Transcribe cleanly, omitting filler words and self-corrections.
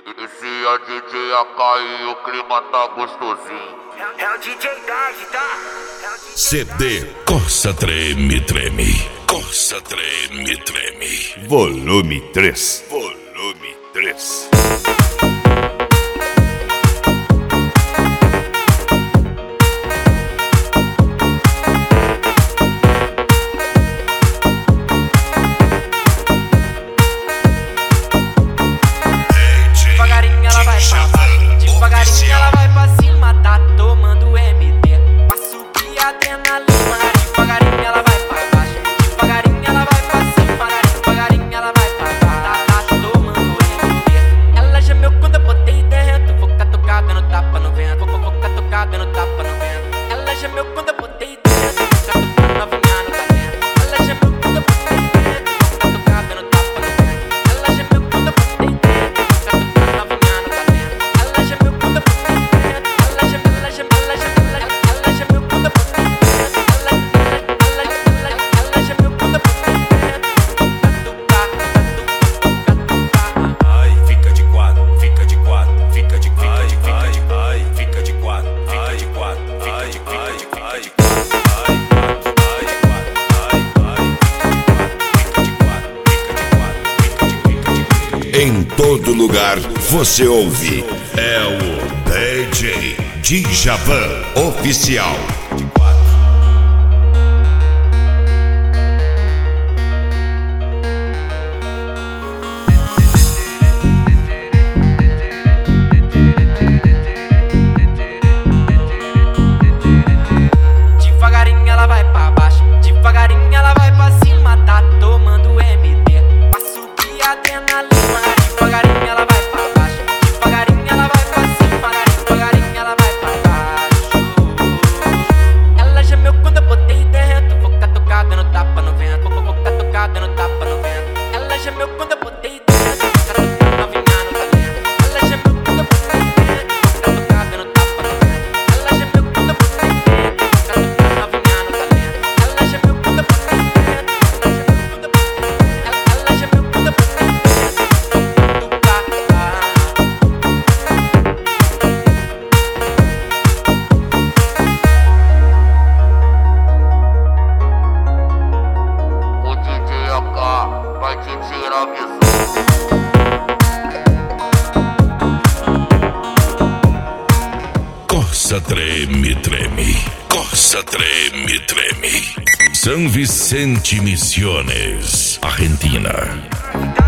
Esse é a DJ AK e o clima tá gostosinho. É o DJ Dodge, tá? CD Corsa Treme Treme. Corsa Treme Treme. Volume 3. Volume 3. Devagarinho ela vai pra baixo, devagarinho ela vai pra cima, tá tomando MD pra subir a adrenalina. Devagarinho ela vai pra baixo, devagarinho ela vai pra cima, devagarinho ela vai pra baixo, tá tomando MD. Ela gemeu quando eu botei dentro, vou catucar dando tapa no vento, vou catucar dando tapa no vento. Ela gemeu quando eu botei dentro, vou catucar novinha no talento. Ela gemeu quando eu botei dentro, vou catucar dando tapa no vento. Ela gemeu quando eu botei dentro. Em todo lugar você ouve. É o DJ Djavan Oficial. Devagarinho ela vai pra baixo, devagarinho ela vai pra cima, tá tomando MD pra subir a adrenalina. Devagarinho ela vai pra baixo, devagarinho ela vai pra cima, devagarinho ela vai pra baixo. Ela gemeu quando eu botei dentro, vou catucar dando tapa no vento, vou catucar dando tapa no vento. Ela gemeu quando eu botei dentro, vou catucar novinha no talento. Ela gemeu quando eu botei dentro, vou catucar dando tapa no vento. Ela gemeu quando eu botei dentro, vou catucar novinha no talento. Ela gemeu quando eu botei dentro, ela gemeu quando eu botei dentro. O DJ AK vai te tirar visão. Corsa Treme Treme. Corsa Treme Treme. São Vicente Misiones, Argentina.